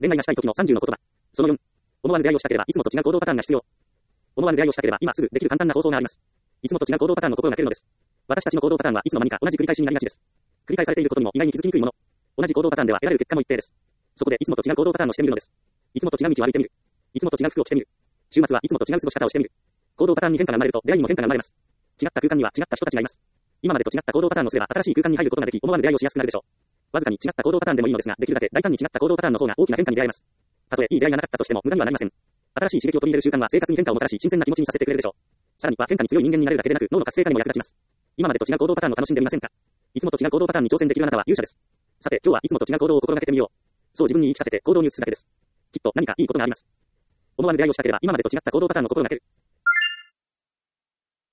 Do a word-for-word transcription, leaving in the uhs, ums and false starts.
恋愛がしたい時のさんじゅうの言葉。そのよん。思わぬ出会いをしたければいつもと違う行動パターンが必要。思わぬ出会いをしたければ今すぐできる簡単な方法があります。いつもと違う行動パターンの心がけるのです。私たちの行動パターンはいつの間にか同じ繰り返しになりがちです。繰り返されていることにも意外に気づきにくいもの。同じ行動パターンでは得られる結果も一定です。そこでいつもと違う行動パターンをしてみるのです。いつもと違う道を歩いてみる。いつもと違う服を着てみる。週末はいつもと違う過ごし方をしてみる。行動パターンに変化が生まれると出会いにも変化が生まれます。違った空間には違った人たちがいます。今までと違った行動パターンをすれば新しい空間に入ることができ、思わぬ出会いをしやすくなるでしょう。わずかに違った行動パターンでもいいのですが、できるだけ大胆に違った行動パターンの方が大きな変化に出会えます。たとえいい出会いがなかったとしても無駄にはなりません。新しい刺激を取り入れる習慣は生活に変化をもたらし、新鮮な気持ちにさせてくれるでしょう。さらには変化に強い人間になれるだけでなく、脳の活性化にも役立ちます。今までと違う行動パターンを楽しんでみませんか？いつもと違う行動パターンに挑戦できるあなたは勇者です。さて、今日はいつもと違う行動を心がけてみよう。そう自分に言い聞かせて行動に移すだけです。きっと何かいいことがあります。思わぬ出会いをしたければ今までと違った行動パターンの心がける。